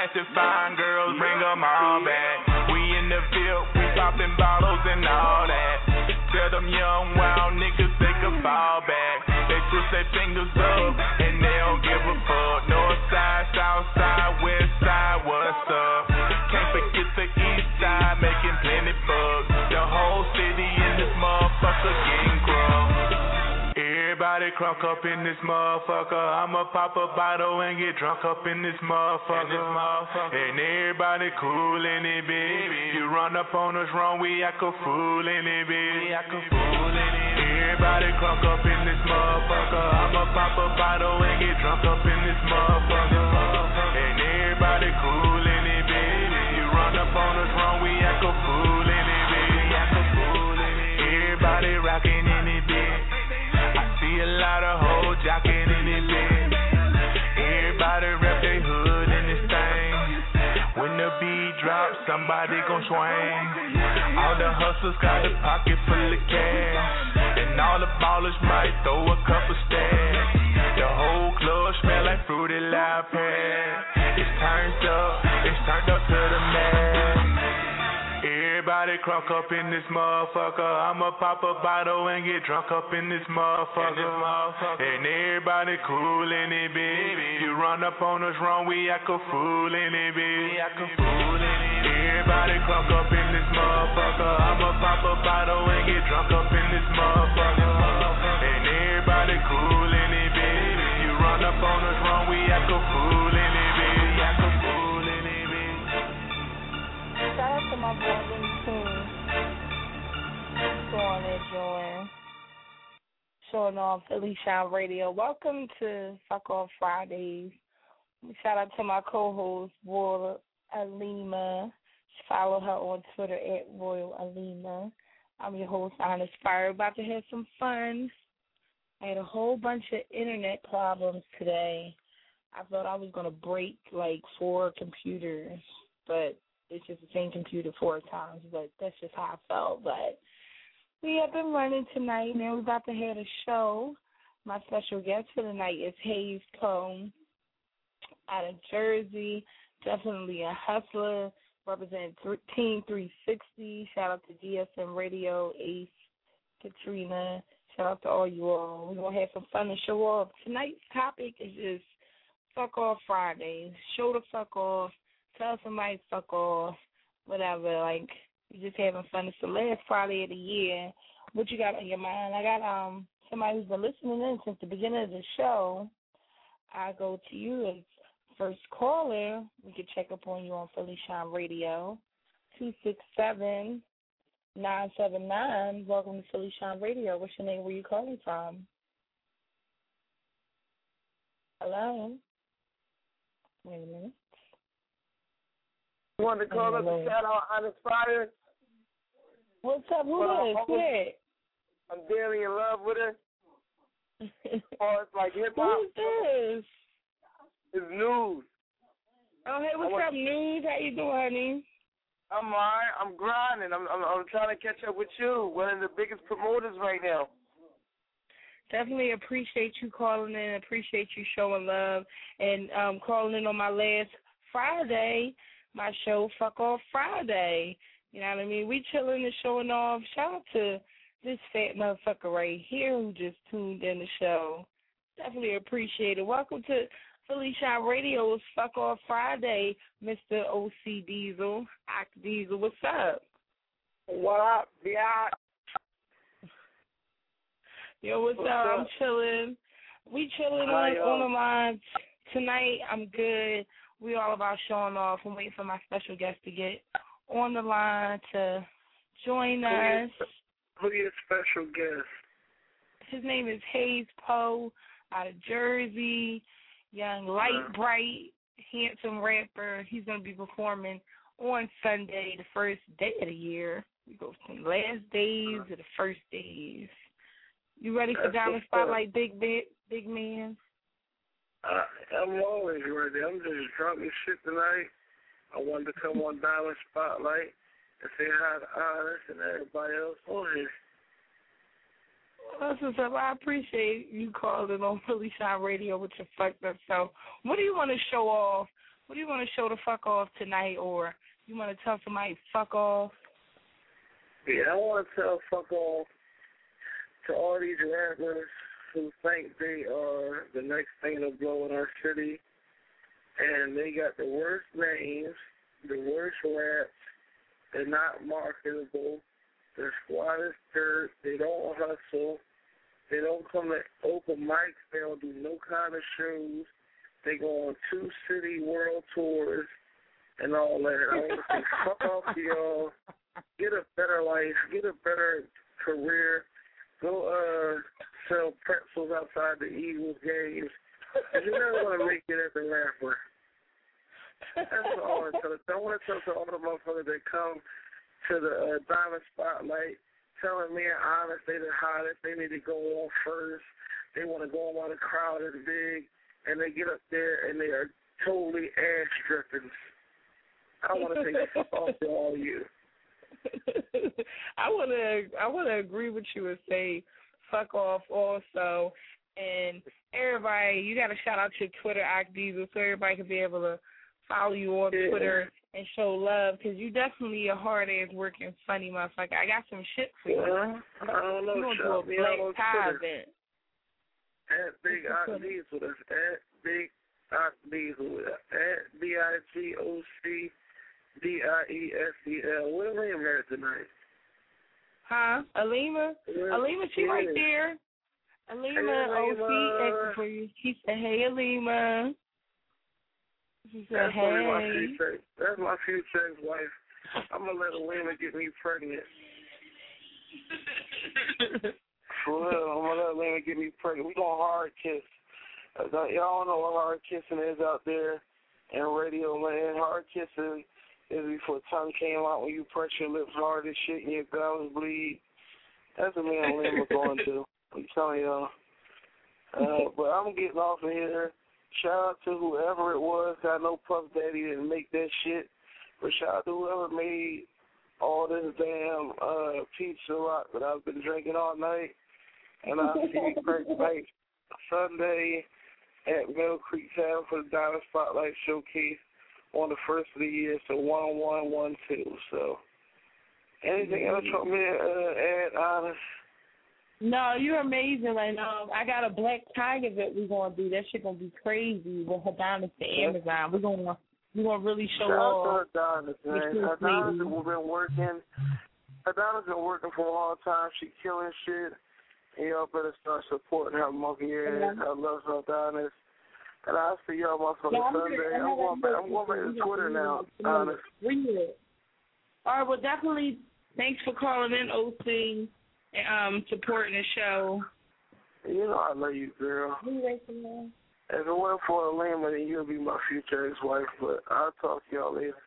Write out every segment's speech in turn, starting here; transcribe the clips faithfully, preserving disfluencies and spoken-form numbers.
classic fine girls, bring them all back. We in the field, we popping bottles and all that. Tell them young wild niggas they can fall back. They twist their fingers up and they don't give a fuck. North side, south side, west side, what's up? Can't forget the east side, making plenty bucks. The whole city in this motherfucker getting crunk. Everybody crunk up in this motherfucker. I'ma pop a bottle and get drunk up in this motherfucker. And everybody cool in it, baby. You run up on us wrong, we act a fool in it, baby. Everybody crunk up in this motherfucker. I'ma pop a bottle and get drunk up in this motherfucker. And everybody cool in it, baby. You run up on us wrong, we act a fool in it, baby. Everybody rockin' in it, baby. I see a lot of hoes jockin' in it, baby. Everybody rep their hood in this thing. When the beat drops, somebody gon' swing. All the hustlers got a pocket full of cash, and all the ballers might throw a couple stacks. The whole club smell like Fruity Loud Pad. It's turned up, it's turned up to the max. Everybody crunk up in this motherfucker. I'ma pop a bottle and get drunk up in this motherfucker. And everybody cool in it, baby. You run up on us wrong, we act a fool in it, baby. Everybody crunk up in this motherfucker. I'ma pop a bottle and get drunk up in this motherfucker. And everybody cool in it, baby. You run up on us wrong, we act a fool in it, baby. Act a fool in it, baby. Shout out to my boy Benny King. Go on there, join. Showing off Philly Shine Radio. Welcome to Fuck Off Fridays. Shout out to my co-host, Royal Alima. Follow her on Twitter at Royal Alima. I'm your host, Honest Fire. About to have some fun. I had a whole bunch of internet problems today. I thought I was going to break like four computers, but it's just the same computer four times, but that's just how I felt. But we have been running tonight. Now we're about to have a show. My special guest for tonight is Hayes Poe out of Jersey. Definitely a hustler. Represent Team three sixty. Shout out to G S M Radio, Ace, Katrina. Shout out to all you all. We're going to have some fun and show off. Tonight's topic is just Fuck Off Fridays. Show the fuck off. Tell somebody fuck off. Whatever. Like, we're just having fun. It's the last Friday of the year. What you got on your mind? I got um somebody who's been listening in since the beginning of the show. I go to you as first caller. We can check up on you on Philly Shine Radio. two six seven, nine seven nine. Welcome to Philly Shine Radio. What's your name? Where you calling from? Hello? Wait a minute. You want to call us a shout out on Fire? What's up? Who is it? I'm dearly in love with her. Or it's like hip hop. Who's this? It's News. Oh, hey, what's want... up, News? How you doing, honey? I'm all right. I'm grinding. I'm, I'm I'm trying to catch up with you, one of the biggest promoters right now. Definitely appreciate you calling in. Appreciate you showing love and um, calling in on my last Friday, my show, Fuck Off Friday. You know what I mean? We chilling and showing off. Shout out to this fat motherfucker right here who just tuned in the show. Definitely appreciate it. Welcome to Philly Shine Radio's Fuck Off Friday, Mister O C Diesel. Ock Diesel, what's up? What up, yeah? Yo, what's, what's up? up? I'm chilling. We chilling Hi, on, on the line tonight. I'm good. We all about showing off. I'm waiting for my special guest to get on the line to join us. Who's your special guest? His name is Hayes Poe out of Jersey. Young, light, uh, bright, handsome rapper. He's going to be performing on Sunday, the first day of the year. We go from the last days uh, to the first days. You ready for Diamond Spotlight, big big big man? Uh, I'm always ready. I'm just drunk as shit tonight. I wanted to come on Diamond Spotlight and say hi to Honest and everybody else on here. That's what's up. I appreciate you calling on Philly Shine Radio with your fucked up self. What do you want to show off what do you want to show the fuck off tonight, or you want to tell somebody fuck off? Yeah, I want to tell fuck off to all these rappers who think they are the next thing to blow in our city, and they got the worst names, the worst raps. They're not marketable. Their squad is dirt. They don't hustle. They don't come to open mics. They don't do no kind of shows. They go on two city world tours and all that. I want to say fuck off to y'all. Get a better life. Get a better career. Go uh, sell pretzels outside the Eagles games. You're never going to make it as a rapper. That's all I want to tell. I want to tell to all the motherfuckers that come to the uh, Diamond Spotlight telling me and Honest they the hottest. They need to go on first. They want to go on while the crowd is big. And they get up there and they are totally ass-stripping. I want to say fuck off to all you. I want to I want to agree with you and say fuck off also. And everybody, you got to shout out your Twitter, Act Diesel, so everybody can be able to follow you on yeah. Twitter and show love, because you definitely a hard-ass working, funny motherfucker. I got some shit for you. Yeah, I don't know. You going to do a black tie event. At Big Act Diesel. That's at Big Act Diesel. At B I G O C D I E S E L. Where Alima at tonight? Huh? Alima? Yeah. Alima, she yeah. right there. Alima, hey, O C, asking for you. She said, hey, Alima. She said, That's hey. My future, that's my future ex-wife. I'm going to let Alima get me pregnant. For real, I'm going to let Alima get me pregnant. We going hard kiss. Y'all don't know what hard kissing is out there in radio land. Hard kissing is before tongue came out when you press your lips hard and shit and your gums bleed. That's what me and Alima going to. I'm telling y'all. Uh, but I'm getting off of here. Shout out to whoever it was. Got no Puff Daddy didn't make that shit. But shout out to whoever made all this damn uh, pizza rock that I've been drinking all night. And I'll see you next night, Sunday at Mill Creek Tavern for the Diamond Spotlight Showcase on the first of the year. So one one one two. So anything else from me to uh, add, Honest? No, you're amazing. Like, um, I got a Black Tiger that we're gonna do. That shit gonna be crazy with Adonis to Amazon. We're gonna we're gonna really show off. Shout out to Adonis, man. Adonis has been working. Adonis been working for a long time. She killing shit. And y'all better start supporting her monkey ass. I love Adonis. And I'll see y'all motherfuckers yeah, Sunday. I'm going back. I'm going back to Twitter now. Honest. All right. Well, definitely. Thanks for calling in, O C. Um, supporting the show. You know I love you, girl. If it wasn't for Alima, then you'll be my future ex-wife, but I'll talk to y'all later.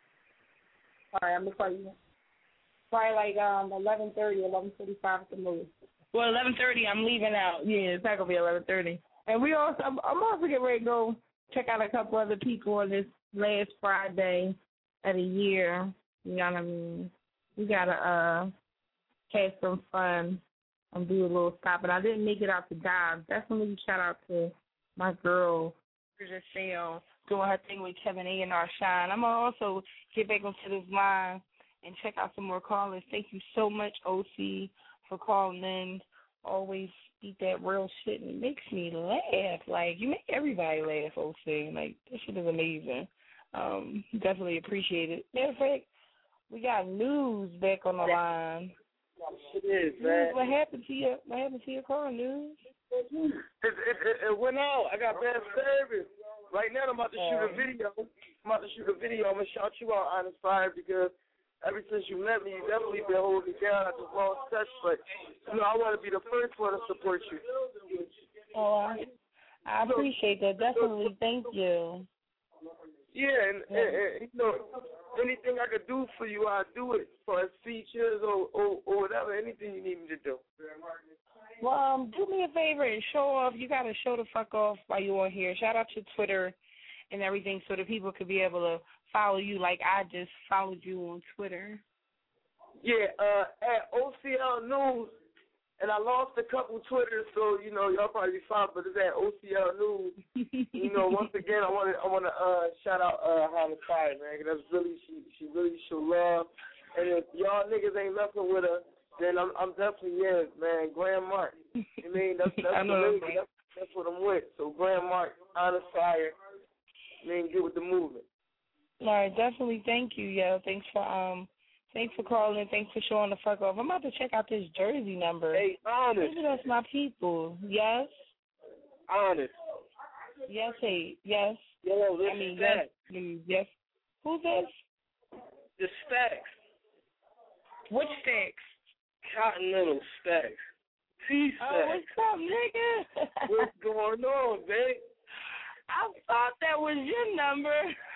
All right, I'm going to call you. Probably like um, eleven thirty, eleven forty-five at the most. Well, eleven thirty, I'm leaving out. Yeah, it's not going to be eleven thirty. And we also, I'm also getting ready to go check out a couple other people on this last Friday of the year. You know what I mean? We got to, uh, had some fun and do a little stop. And I didn't make it out to dive. Definitely shout out to my girl, Bridget Shale, doing her thing with Kevin A and R Shine. I'm going to also get back onto this line and check out some more callers. Thank you so much, O C, for calling in. Always speak that real shit, and it makes me laugh. Like, you make everybody laugh, O C. Like, this shit is amazing. Um, definitely appreciate it. Matter of fact, we got News back on the line. It is, News, man. what happened to your what happened to your car, News? It, it, it, it went out. I got bad service. Right now I'm about to shoot a video. I'm about to shoot a video. I'm gonna shout you out, Honest Fire, because ever since you met me, you definitely been holding me down. I just lost touch, but you know I want to be the first one to support you. Oh, I, I appreciate that. Definitely, thank you. Yeah, and, and, and you know, anything I could do for you, I'll do it. For as features or, or or whatever, anything you need me to do. Well, um, do me a favor and show off. You got to show the fuck off while you're on here. Shout out to Twitter and everything so that people could be able to follow you like I just followed you on Twitter. Yeah, uh, at O C L News, And I lost a couple Twitters, so you know y'all probably saw, but it's at O C L News. You know, once again, I want to I want to uh, shout out uh, Holly Fire, man. 'Cause that's really she she really show love. And if y'all niggas ain't messing with her, then I'm I'm definitely yeah, man. Grand Mark. I mean that's that's, I the know, lady, that's that's what I'm with. So Grand Mark, Honest Fire, I mean get with the movement. All right, definitely. Thank you, yo. Thanks for um. Thanks for calling. Thanks for showing the fuck off. I'm about to check out this Jersey number. Hey, Honest. Maybe that's my people. Yes? Honest. Yes, hey. Yes. Yo, this I mean, Stacks. yes. Mm, yes. Who's this? The Stacks. Which Stacks? Continental Stacks. T-Stacks. Oh, what's up, nigga? What's going on, babe? I thought that was your number.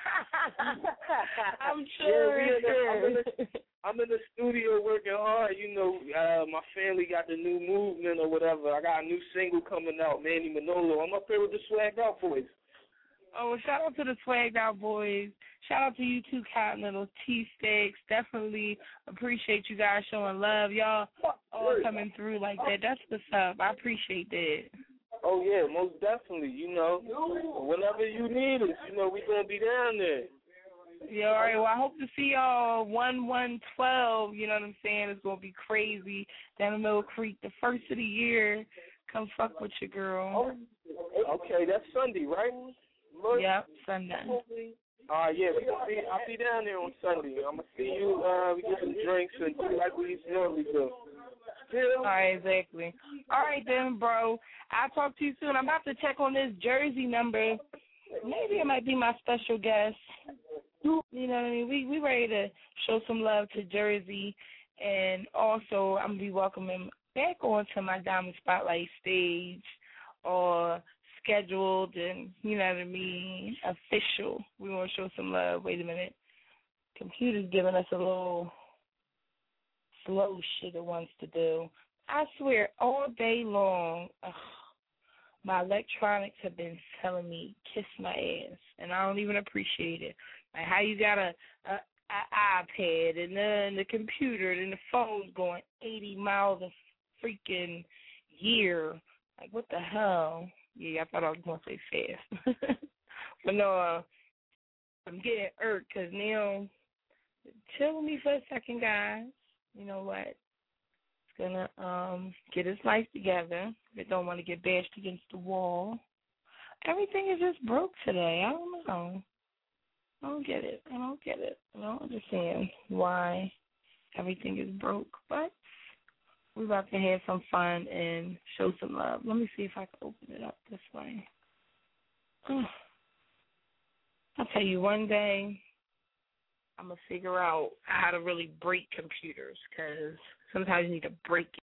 I'm sure. Yeah, we in the, I'm, in the, I'm in the studio working hard. You know, uh, my family got the new movement or whatever. I got a new single coming out, Manny Manolo. I'm up here with the Swagged Out Boys. Oh, shout out to the Swagged Out Boys. Shout out to you two Continental T-Sticks. Definitely appreciate you guys showing love. Y'all all coming through like that. That's what's up. I appreciate that. Oh, yeah, most definitely. You know, whenever you need us, you know, we going to be down there. Yeah, all right. Well, I hope to see y'all one one twelve. You know what I'm saying? It's going to be crazy down in Mill Creek. The first of the year. Come fuck with your girl. Okay, that's Sunday, right? Look. Yep, Sunday. Uh, yeah, we gonna be, I'll be down there on Sunday. I'm going to see you. Uh, we get some drinks and do like we normally do. All right, exactly. All right, then, bro. I'll talk to you soon. I'm about to check on this Jersey number. Maybe it might be my special guest. You know what I mean? We we ready to show some love to Jersey. And also, I'm going to be welcoming back onto my Diamond Spotlight stage or scheduled and, you know what I mean, official. We want to show some love. Wait a minute. Computer's giving us a little slow shit it wants to do. I swear, all day long, ugh, my electronics have been telling me kiss my ass, and I don't even appreciate it. Like how you got a, a, a iPad and then the computer and the phone's going eighty miles a freaking year. Like what the hell? Yeah, I thought I was going to say fast. But no, uh, I'm getting irked because now, chill with me for a second, guys. You know what? It's going to um, get his life together. They don't want to get bashed against the wall. Everything is just broke today. I don't know. I don't get it. I don't get it. I don't understand why everything is broke. But we're about to have some fun and show some love. Let me see if I can open it up this way. I'll tell you, one day I'm going to figure out how to really break computers because sometimes you need to break